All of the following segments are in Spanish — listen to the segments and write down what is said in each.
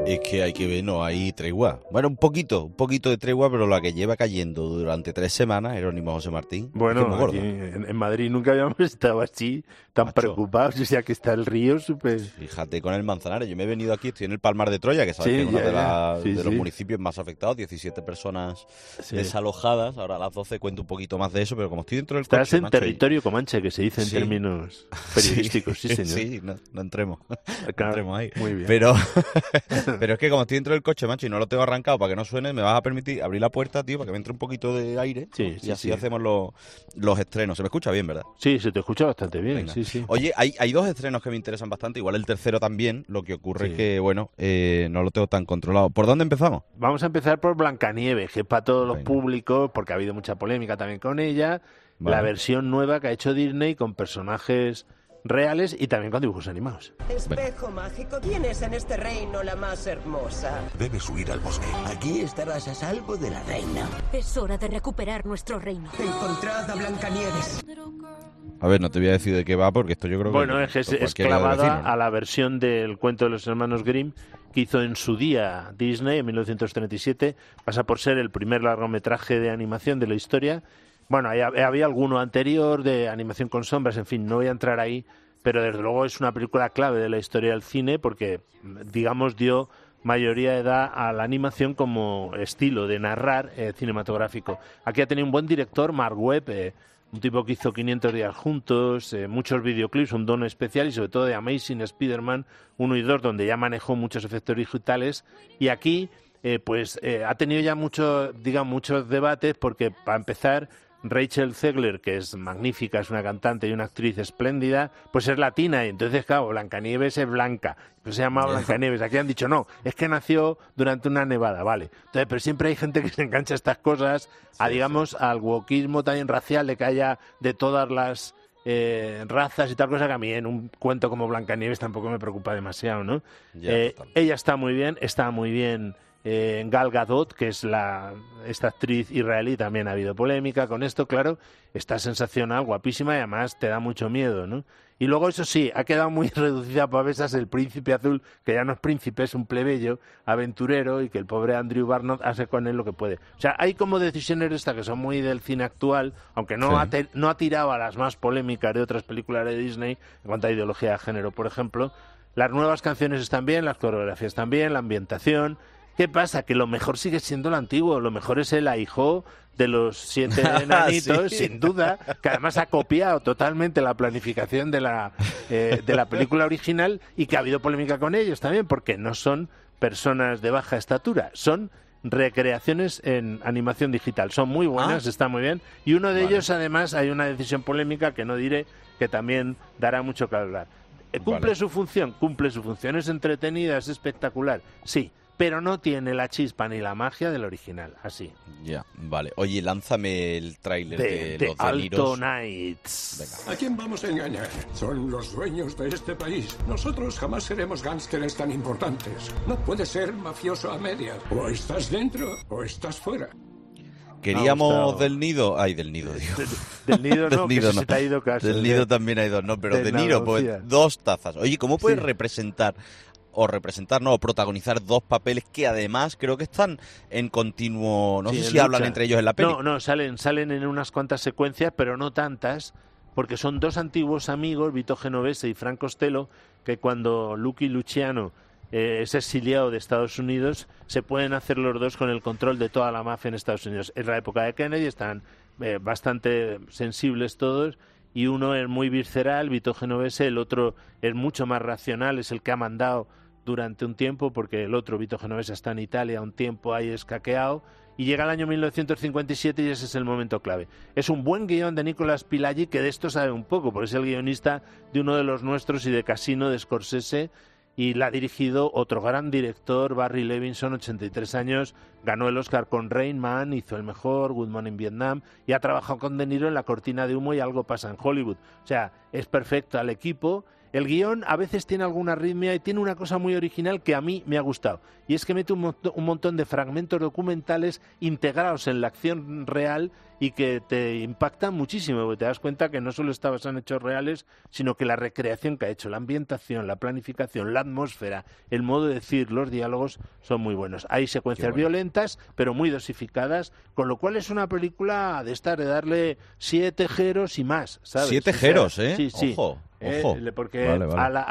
Es que hay que ver, no hay tregua. Bueno, un poquito de tregua, pero la que lleva cayendo durante 3 semanas, Jerónimo José Martín, bueno, es que es muy aquí gorda. en Madrid nunca habíamos estado así, tan Macho. preocupados. O sea, que está el río súper... Fíjate con el Manzanares, yo me he venido aquí, estoy en el Palmar de Troya, que sabes Sí, que es uno ya, ya. Sí, de los sí. municipios más afectados, 17 personas Sí. desalojadas. Ahora a las 12 cuento un poquito más de eso, pero como estoy dentro del Estás coche, en macho, territorio comanche, que se dice en Sí. términos periodísticos, sí, señor. Sí, no entremos. No Claro, entremos ahí. muy bien. Pero es que como estoy dentro del coche, macho, y no lo tengo arrancado para que no suene, me vas a permitir abrir la puerta, tío, para que me entre un poquito de aire. Sí, Y sí, así sí. hacemos los estrenos. Se me escucha bien, ¿verdad? Sí, se te escucha bastante bien, Venga. sí, sí. Oye, hay 2 estrenos que me interesan bastante, igual el tercero también. Lo que ocurre Sí. es que, bueno, no lo tengo tan controlado. ¿Por dónde empezamos? Vamos a empezar por Blancanieves, que es para todos los Venga. públicos, porque ha habido mucha polémica también con ella. Vale. La versión nueva que ha hecho Disney con personajes reales y también con dibujos animados. Espejo mágico, ¿quién es en este reino la más hermosa? Debes huir al bosque. Aquí estarás a salvo de la reina. Es hora de recuperar nuestro reino. Encontrad a Blancanieves. A ver, no te voy a decir de qué va, porque esto yo creo Bueno, que... es que por es cualquier lado de clavada vecino, ¿no? a la versión del cuento de los hermanos Grimm que hizo en su día Disney en 1937. Pasa por ser el primer largometraje de animación de la historia. Bueno, había alguno anterior de animación con sombras, en fin, no voy a entrar ahí, pero desde luego es una película clave de la historia del cine porque, digamos, dio mayoría de edad a la animación como estilo de narrar cinematográfico. Aquí ha tenido un buen director, Mark Webb, un tipo que hizo 500 días juntos, muchos videoclips, un don especial y sobre todo de Amazing Spider-Man 1 y 2, donde ya manejó muchos efectos digitales. Y aquí ha tenido ya muchos debates porque, para empezar, Rachel Zegler, que es magnífica, es una cantante y una actriz espléndida, pues es latina y entonces, claro, Blancanieves es blanca, pues se llama Blancanieves. Aquí han dicho, no, es que nació durante una nevada, vale. Entonces, pero siempre hay gente que se engancha a estas cosas, al wokismo también racial, de que haya de todas las razas y tal cosa, que a mí en un cuento como Blancanieves tampoco me preocupa demasiado, ¿no? Ella está muy bien. Gal Gadot, que es esta actriz israelí, también ha habido polémica con esto, claro, está sensacional, guapísima y además te da mucho miedo, ¿no? Y luego, eso sí, ha quedado muy reducida a pavesas el príncipe azul, que ya no es príncipe, es un plebeyo aventurero y que el pobre Andrew Barnard hace con él lo que puede. O sea, hay como decisiones estas que son muy del cine actual, aunque no ha tirado a las más polémicas de otras películas de Disney, en cuanto a ideología de género, por ejemplo. Las nuevas canciones están bien, las coreografías están bien, la ambientación. ¿Qué pasa? Que lo mejor sigue siendo lo antiguo, lo mejor es el ahijo de los 7 enanitos, Sí. sin duda, que además ha copiado totalmente la planificación de la película original y que ha habido polémica con ellos también, porque no son personas de baja estatura, son recreaciones en animación digital. Son muy buenas, están muy bien, y uno de ellos, además, hay una decisión polémica que no diré, que también dará mucho que hablar. ¿Cumple su función? Cumple su función. ¿Es entretenida? ¿Es espectacular? Sí. Pero no tiene la chispa ni la magia del original, así. Ya, vale. Oye, lánzame el tráiler de los Alto deliros. Nights. Venga. ¿A quién vamos a engañar? Son los dueños de este país. Nosotros jamás seremos gángsteres tan importantes. No puedes ser mafioso a medias. O estás dentro o estás fuera. Queríamos del nido. Ay, del nido, digo. Del nido no, Del nido que no. se te ha ido casi. Del nido también hay 2, no, pero de de Niro, pues Andalucía. 2 tazas. Oye, ¿cómo puedes Sí. o protagonizar 2 papeles que además creo que están en continuo, no Sí, sé en si lucha. hablan entre ellos en la peli? No, salen en unas cuantas secuencias, pero no tantas, porque son 2 antiguos amigos, Vito Genovese y Frank Costello, que cuando Lucky Luciano es exiliado de Estados Unidos, se pueden hacer los dos con el control de toda la mafia en Estados Unidos. Es la época de Kennedy, están bastante sensibles todos, y uno es muy visceral, Vito Genovese, el otro es mucho más racional, es el que ha mandado durante un tiempo, porque el otro, Vito Genovese, está en Italia un tiempo ahí escaqueado, y llega el año 1957 y ese es el momento clave. Es un buen guión de Nicolas Pileggi, que de esto sabe un poco, porque es el guionista de uno de los nuestros y de Casino, de Scorsese, y la ha dirigido otro gran director, Barry Levinson, 83 años, ganó el Oscar con Rain Man, hizo el mejor, Good Morning Vietnam, y ha trabajado con De Niro en La cortina de humo y Algo pasa en Hollywood. O sea, es perfecto al equipo. El guión a veces tiene alguna arritmia y tiene una cosa muy original que a mí me ha gustado. Y es que mete un montón de fragmentos documentales integrados en la acción real y que te impactan muchísimo, porque te das cuenta que no solo está basado en hechos reales, sino que la recreación que ha hecho, la ambientación, la planificación, la atmósfera, el modo de decir, los diálogos son muy buenos. Hay secuencias violentas, pero muy dosificadas, con lo cual es una película de estar de darle 7 jeros y más, ¿sabes? 7 jeros, ¿eh? Sí, sí. Ojo. Porque vale.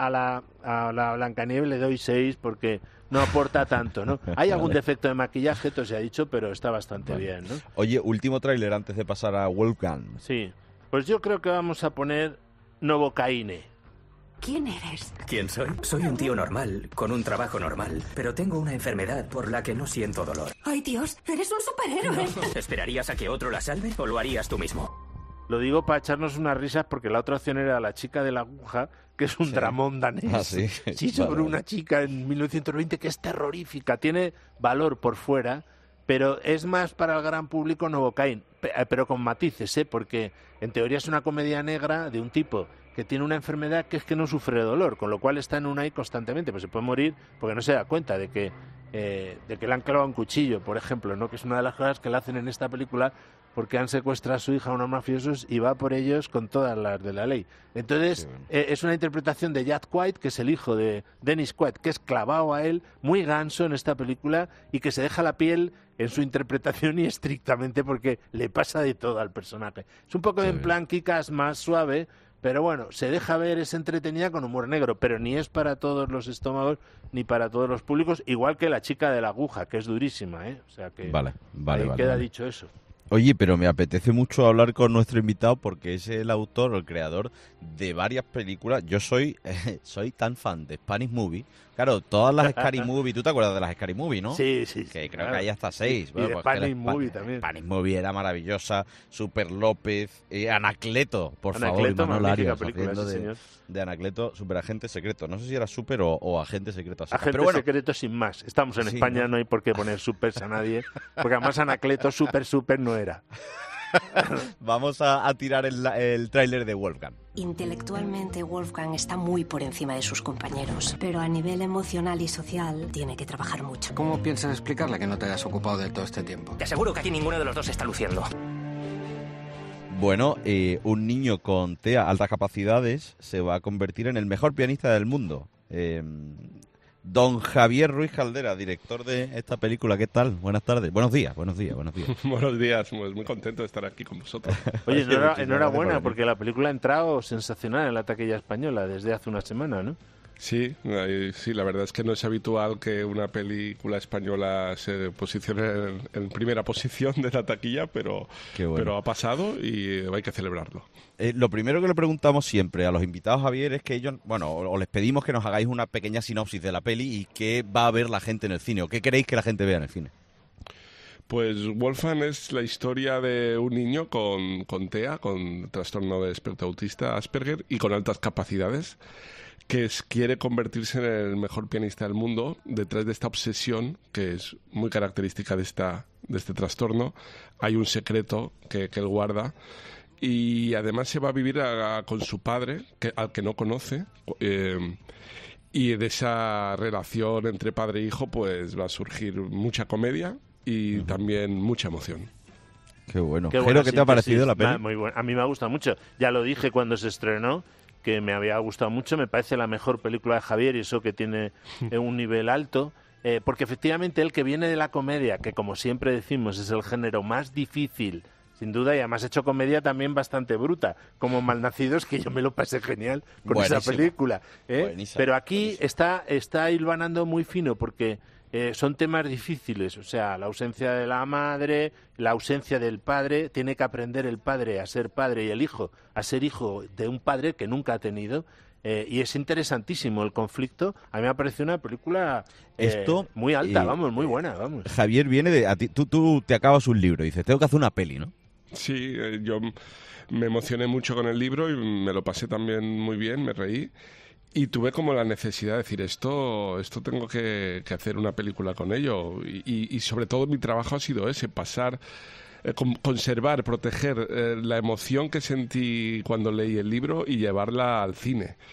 a la Blancanieves le doy 6 porque no aporta tanto, ¿no? Hay algún defecto de maquillaje, todo se ha dicho, pero está bastante bien, ¿no? Oye, último tráiler antes de pasar a Wolfgang. Sí, pues yo creo que vamos a poner Novocaine. ¿Quién eres? ¿Quién soy? Soy un tío normal, con un trabajo normal, pero tengo una enfermedad por la que no siento dolor. ¡Ay, Dios! ¡Eres un superhéroe! ¿Esperarías a que otro la salve o lo harías tú mismo? Lo digo para echarnos unas risas porque la otra opción era La chica de la aguja, que es un dramón danés. Ah, sí. Sí, sobre Vale. una chica en 1920 que es terrorífica, tiene valor por fuera, pero es más para el gran público Novocaine, pero con matices, porque en teoría es una comedia negra de un tipo que tiene una enfermedad que es que no sufre dolor, con lo cual está en un ahí constantemente, pues se puede morir porque no se da cuenta de que le han clavado un cuchillo, por ejemplo, ¿no? Que es una de las cosas que le hacen en esta película, porque han secuestrado a su hija a unos mafiosos y va por ellos con todas las de la ley. Entonces, es una interpretación de Jack White, que es el hijo de Dennis Quaid, que es clavado a él, muy ganso en esta película, y que se deja la piel en su interpretación y estrictamente porque le pasa de todo al personaje. Es un poco en plan Kick-Ass más suave, pero bueno, se deja ver, es entretenida con humor negro, pero ni es para todos los estómagos ni para todos los públicos, igual que La chica de la aguja, que es durísima, O sea que Vale. queda dicho eso. Oye, pero me apetece mucho hablar con nuestro invitado porque es el autor o el creador de varias películas. Yo soy tan fan de Spanish Movie. Claro, todas las Scary Movie, ¿tú te acuerdas de las Scary Movie, no? Sí. Que creo que hay hasta 6. Y de Spanish Movie también. Spanish Movie era maravillosa. Super López, Anacleto, por Anacleto, favor. magnífica Arias, película, haciendo sí, señor. de Anacleto, superagente secreto. No sé si era super o agente secreto. Agente pero bueno, secreto sin más. Estamos en Sí, España, no hay por qué poner supers a nadie, porque además Anacleto super no era. vamos a tirar el tráiler de Wolfgang. Intelectualmente, Wolfgang está muy por encima de sus compañeros, pero a nivel emocional y social tiene que trabajar mucho. ¿Cómo piensas explicarle que no te hayas ocupado de todo este tiempo? Te aseguro que aquí ninguno de los dos está luciendo. Bueno, un niño con TEA, altas capacidades, se va a convertir en el mejor pianista del mundo. Don Javier Ruiz Caldera, director de esta película, ¿qué tal? Buenas tardes. Buenos días. Buenos días, pues muy contento de estar aquí con vosotros. Oye, Muchísimas enhorabuena, gracias. porque la película ha entrado sensacional en la taquilla española desde hace una semana, ¿no? Sí, la verdad es que no es habitual que una película española se posicione en primera posición de la taquilla, pero ha pasado y hay que celebrarlo. Lo primero que le preguntamos siempre a los invitados, Javier, es que ellos, o les pedimos que nos hagáis una pequeña sinopsis de la peli y qué va a ver la gente en el cine, o qué queréis que la gente vea en el cine. Pues Wolfgang es la historia de un niño con TEA, con trastorno de espectro autista Asperger y con altas capacidades, que quiere convertirse en el mejor pianista del mundo. Detrás de esta obsesión, que es muy característica de este trastorno, hay un secreto que él guarda, y además se va a vivir con su padre, al que no conoce, y de esa relación entre padre e hijo pues va a surgir mucha comedia y también mucha emoción. Qué bueno. Qué Jero, ¿qué te ha parecido la peli? Muy bueno. A mí me ha gustado mucho. Ya lo dije cuando se estrenó, que me había gustado mucho. Me parece la mejor película de Javier, y eso que tiene un nivel alto. Porque efectivamente él, que viene de la comedia, que como siempre decimos es el género más difícil, sin duda, y además ha hecho comedia también bastante bruta, como Malnacidos, que yo me lo pasé genial con esa película. Pero aquí está hilvanando muy fino, porque son temas difíciles, o sea, la ausencia de la madre, la ausencia del padre, tiene que aprender el padre a ser padre y el hijo a ser hijo de un padre que nunca ha tenido, y es interesantísimo el conflicto. A mí me ha parecido una película muy alta, muy buena, vamos. Javier viene de... Tú te acabas un libro y dices, tengo que hacer una peli, ¿no? Sí, yo me emocioné mucho con el libro y me lo pasé también muy bien, me reí. Y tuve como la necesidad de decir, esto tengo que hacer una película con ello. Y sobre todo mi trabajo ha sido ese, conservar, proteger la emoción que sentí cuando leí el libro y llevarla al cine.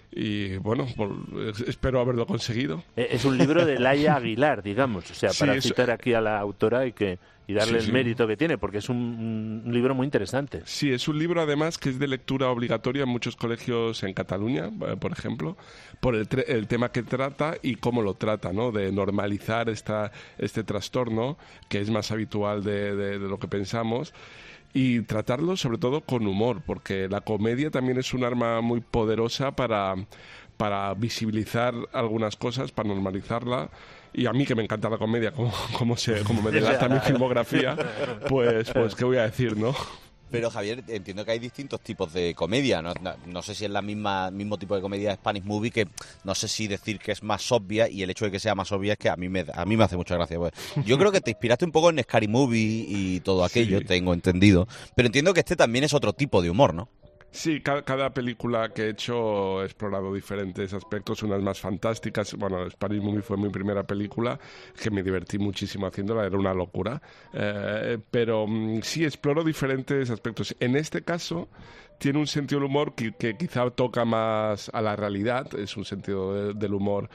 Y bueno, espero haberlo conseguido. Es un libro de Laia Aguilar, digamos, o sea, Sí, para citar aquí a la autora y darle Sí. el mérito que tiene, porque es un libro muy interesante. Sí, es un libro además que es de lectura obligatoria en muchos colegios en Cataluña, por ejemplo, por el tema que trata y cómo lo trata, ¿no? De normalizar este trastorno, que es más habitual de lo que pensamos, y tratarlo sobre todo con humor, porque la comedia también es un arma muy poderosa para visibilizar algunas cosas, para normalizarla. Y a mí, que me encanta la comedia, como me delata mi filmografía, pues qué voy a decir, ¿no? Pero Javier, entiendo que hay distintos tipos de comedia. No sé si es mismo tipo de comedia de Spanish Movie, que no sé si decir que es más obvia, y el hecho de que sea más obvia es que a mí me hace mucha gracia. Pues. Yo creo que te inspiraste un poco en Scary Movie y todo aquello, Sí. Tengo entendido. Pero entiendo que este también es otro tipo de humor, ¿no? Sí, cada película que he hecho he explorado diferentes aspectos, unas más fantásticas. Bueno, Spanish Movie fue mi primera película, que me divertí muchísimo haciéndola, era una locura. Pero sí, exploro diferentes aspectos. En este caso, tiene un sentido del humor que quizá toca más a la realidad, es un sentido del humor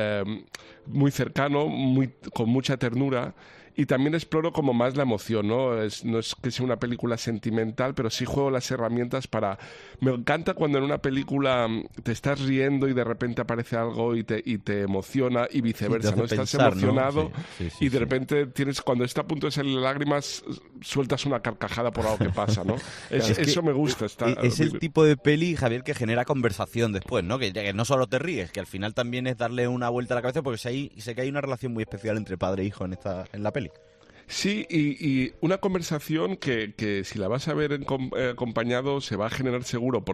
muy cercano, con mucha ternura. Y también exploro como más la emoción, ¿no? No es que sea una película sentimental, pero sí juego las herramientas para... Me encanta cuando en una película te estás riendo y de repente aparece algo y te emociona, y viceversa, Sí, te ¿no? hace Estás pensar, ¿no? emocionado Sí, y de repente cuando está a punto de salir lágrimas, sueltas una carcajada por algo que pasa, ¿no? Eso me gusta. Es el tipo de peli, Javier, que genera conversación después, ¿no? Que no solo te ríes, que al final también es darle una vuelta a la cabeza, porque sé que hay una relación muy especial entre padre e hijo en la peli. Sí, y una conversación que si la vas a ver acompañado se va a generar seguro,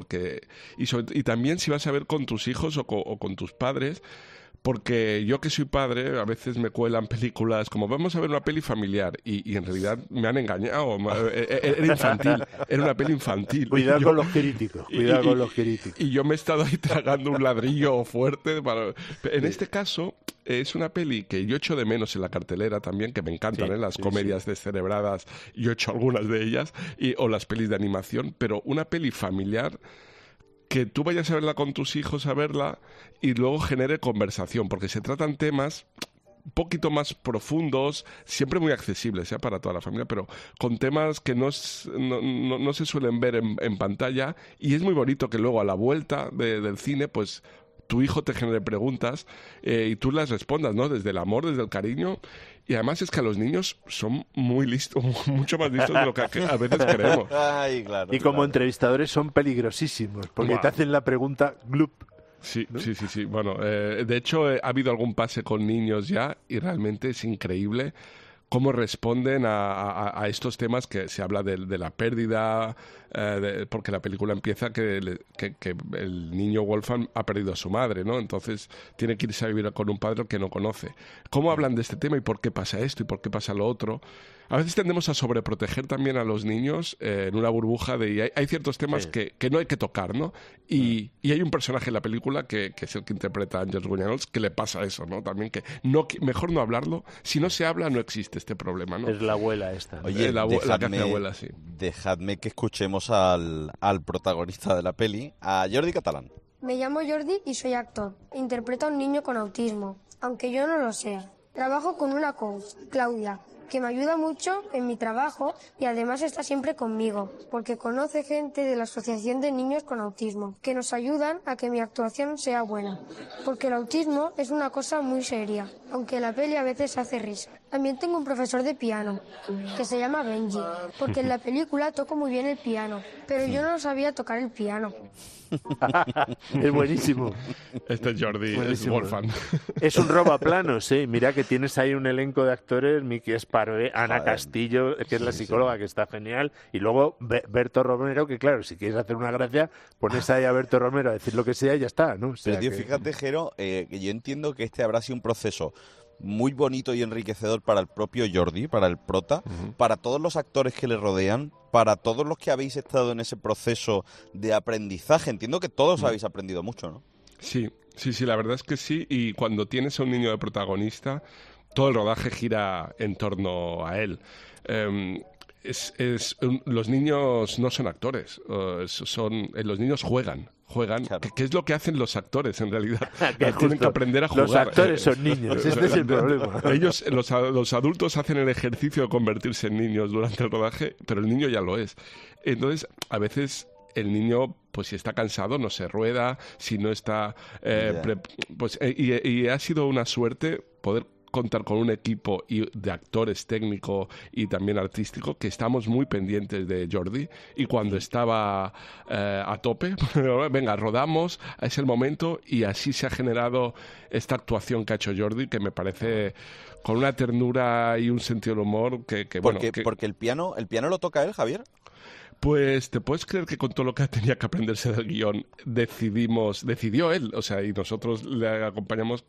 y también si vas a ver con tus hijos o con tus padres, porque yo que soy padre, a veces me cuelan películas como vamos a ver una peli familiar y en realidad me han engañado. Era infantil, era una peli infantil. Cuidado con los críticos, con los críticos. Y yo me he estado ahí tragando un ladrillo fuerte. En este caso, es una peli que yo echo de menos en la cartelera también, que me encantan, las comedias descerebradas, yo echo algunas de ellas, o las pelis de animación, pero una peli familiar que tú vayas a verla con tus hijos a verla y luego genere conversación, porque se tratan temas un poquito más profundos, siempre muy accesibles para toda la familia, pero con temas que no se suelen ver en pantalla, y es muy bonito que luego a la vuelta del cine, pues tu hijo te genere preguntas y tú las respondas, ¿no? Desde el amor, desde el cariño. Y además es que a los niños son muy listos, mucho más listos de lo que a veces creemos. Ay, claro, y como entrevistadores son peligrosísimos, porque te hacen la pregunta glup. Sí, ¿no? sí. Bueno, de hecho, ha habido algún pase con niños ya y realmente es increíble cómo responden a estos temas, que se habla de la pérdida, porque la película empieza que el niño Wolfgang ha perdido a su madre, ¿no? Entonces tiene que irse a vivir con un padre que no conoce. ¿Cómo hablan de este tema y por qué pasa esto y por qué pasa lo otro? A veces tendemos a sobreproteger también a los niños en una burbuja de... Hay ciertos temas que no hay que tocar, ¿no? Y hay un personaje en la película que es el que interpreta a Àngels Guiñarols, que le pasa eso, ¿no? También que mejor no hablarlo. Si no se habla, no existe este problema, ¿no? Es la abuela esta. Oye, la que hace abuela, sí. Dejadme que escuchemos al protagonista de la peli, a Jordi Catalán. Me llamo Jordi y soy actor. Interpreto a un niño con autismo, aunque yo no lo sea. Trabajo con una coach, Claudia, que me ayuda mucho en mi trabajo y además está siempre conmigo, porque conoce gente de la Asociación de Niños con Autismo, que nos ayudan a que mi actuación sea buena, porque el autismo es una cosa muy seria, aunque la peli a veces hace risa. También tengo un profesor de piano, que se llama Benji, porque en la película toco muy bien el piano, pero yo no sabía tocar el piano. Es buenísimo. Este es Jordi, Buenísimo. es Wolfgang. Es un robaplanos, ¿eh? Mira que tienes ahí un elenco de actores, Miki Esparvé, Ana Castillo, que es la psicóloga, que está genial, y luego Berto Romero, que claro, si quieres hacer una gracia, pones ahí a Berto Romero a decir lo que sea y ya está, ¿no? O sea, Pero tío, fíjate, Jero, que yo entiendo que este habrá sido un proceso muy bonito y enriquecedor para el propio Jordi, para el prota, para todos los actores que le rodean, para todos los que habéis estado en ese proceso de aprendizaje. Entiendo que todos habéis aprendido mucho, ¿no? Sí, la verdad es que sí. Y cuando tienes a un niño de protagonista, todo el rodaje gira en torno a él. los niños no son actores, los niños juegan, claro. que es lo que hacen los actores en realidad. Tienen que aprender a jugar. Los actores son niños, este es el problema. Ellos, los adultos hacen el ejercicio de convertirse en niños durante el rodaje, pero el niño ya lo es. Entonces, a veces el niño, pues si está cansado, no se rueda, si no está... y ha sido una suerte poder contar con un equipo de actores técnico y también artístico que estamos muy pendientes de Jordi, y cuando estaba a tope, venga, rodamos, es el momento, y así se ha generado esta actuación que ha hecho Jordi, que me parece con una ternura y un sentido del humor porque el piano lo toca él, Javier. Pues te puedes creer que con todo lo que tenía que aprenderse del guión decidió él, o sea, y nosotros le acompañamos,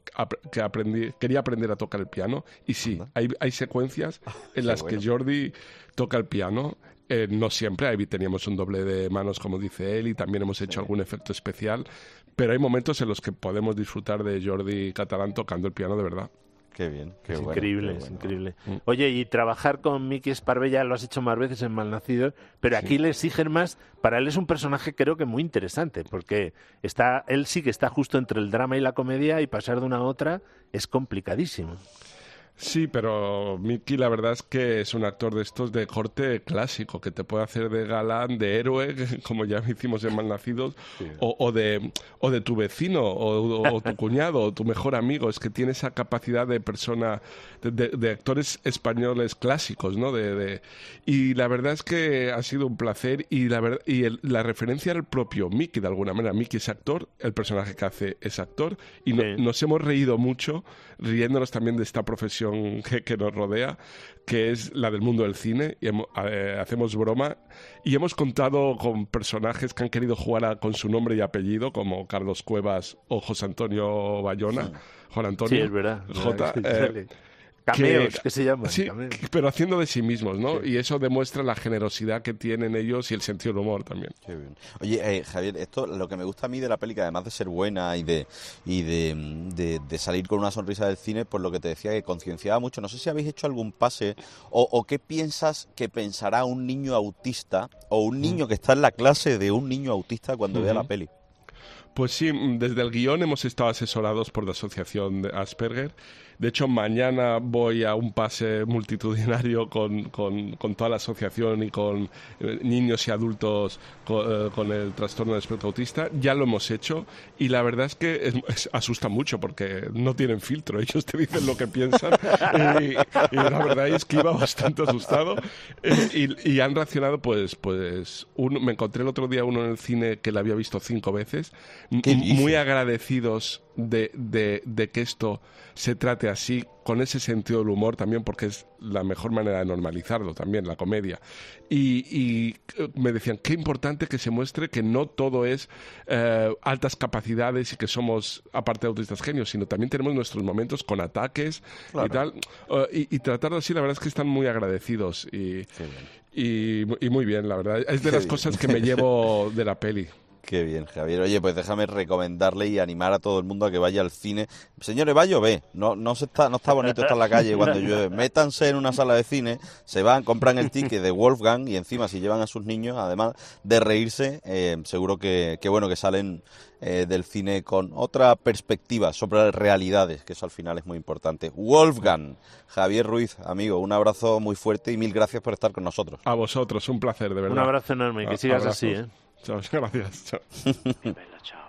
quería aprender a tocar el piano, y sí, hay secuencias en las que Jordi toca el piano, no siempre, ahí teníamos un doble de manos como dice él, y también hemos hecho algún efecto especial, pero hay momentos en los que podemos disfrutar de Jordi Catalán tocando el piano de verdad. Qué bien, qué bueno. Increíble, es increíble. Oye, y trabajar con Miki Esparvella lo has hecho más veces en Malnacidos, pero aquí le exigen más. Para él es un personaje creo que muy interesante, porque él sí que está justo entre el drama y la comedia, y pasar de una a otra es complicadísimo. Sí, pero Miki la verdad es que es un actor de estos de corte clásico, que te puede hacer de galán, de héroe, como ya hicimos en Malnacidos, sí. o de tu vecino, o tu cuñado, o tu mejor amigo. Es que tiene esa capacidad de persona, de actores españoles clásicos, ¿no? Y la verdad es que ha sido un placer, y la referencia era el propio Miki, de alguna manera. Miki es actor, el personaje que hace es actor, y nos hemos reído mucho, riéndonos también de esta profesión que nos rodea, que es la del mundo del cine, y hacemos broma, y hemos contado con personajes que han querido jugar con su nombre y apellido, como Carlos Cuevas o José Antonio Bayona, Juan Antonio, sí, es verdad, J. Cameos, que se llaman. Sí, pero haciendo de sí mismos, ¿no? Sí. Y eso demuestra la generosidad que tienen ellos y el sentido del humor también. Qué bien. Oye, Javier, esto lo que me gusta a mí de la peli, que además de ser buena y de salir con una sonrisa del cine, por lo que te decía, que concienciaba mucho. No sé si habéis hecho algún pase o qué piensas que pensará un niño autista o un niño que está en la clase de un niño autista cuando vea la peli. Pues sí, desde el guión hemos estado asesorados por la Asociación de Asperger. De hecho, mañana voy a un pase multitudinario con toda la asociación y con niños y adultos con el trastorno del espectro autista. Ya lo hemos hecho, y la verdad es que asusta mucho porque no tienen filtro. Ellos te dicen lo que piensan y la verdad es que iba bastante asustado. Y han reaccionado, me encontré el otro día uno en el cine que la había visto 5 veces. Muy agradecidos de que esto se trate así, con ese sentido del humor también, porque es la mejor manera de normalizarlo también, la comedia. Y me decían, qué importante que se muestre que no todo es altas capacidades y que somos, aparte de autistas genios, sino también tenemos nuestros momentos con ataques, claro, y tal. Y tratarlo así, la verdad es que están muy agradecidos y muy bien, la verdad. Es de las cosas que me llevo de la peli. Qué bien, Javier. Oye, pues déjame recomendarle y animar a todo el mundo a que vaya al cine. Señores, va a llover. No está bonito estar en la calle cuando llueve. Métanse en una sala de cine, se van, compran el ticket de Wolfgang, y encima si llevan a sus niños, además de reírse, seguro que salen del cine con otra perspectiva sobre las realidades, que eso al final es muy importante. Wolfgang. Javier Ruiz, amigo, un abrazo muy fuerte y mil gracias por estar con nosotros. A vosotros, un placer, de verdad. Un abrazo enorme, que sigas así, Chao, gracias. Chao. Bella, ciao.